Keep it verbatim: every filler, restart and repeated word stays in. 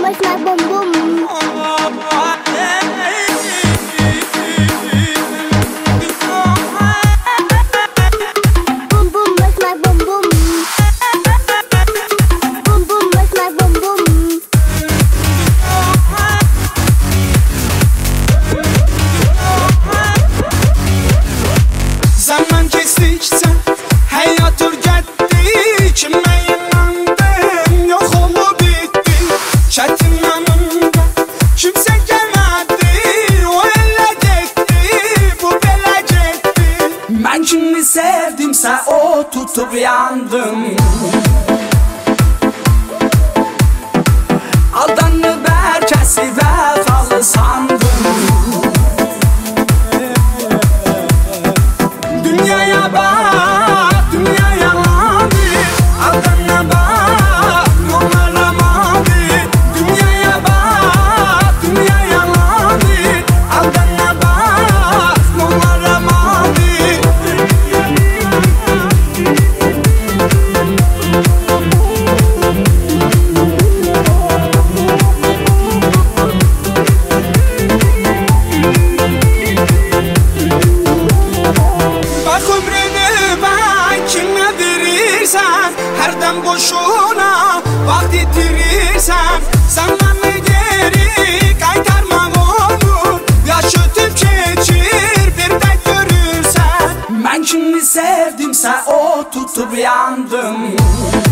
where's my boom boom? Boom boom, where's my boom boom? Boom boom, where's my boom boom? Zaman geçtikçe hayat öğretti. Kime inandım yok olup bitti. Çetin yanımda kimse gelmedi. O ele gitti, bu bele gitti. Ben kimi sevdimse o tutup yandım. Aldanıp herkesi vefalı sandım. Dünyaya bak, dünya yalandır. Aldana bak, yollara mavi. Dünyaya bak, dünya yalandır. Aldana bak, yollara mavi. Bak ömrünü bak kime verirsen, her dem boşuna vakit yitirirsen. Zamanı geri kaytarmak olur. Yaşatıp geçir bir de görürsen. Ben kimi sevdimse o tutup yandım.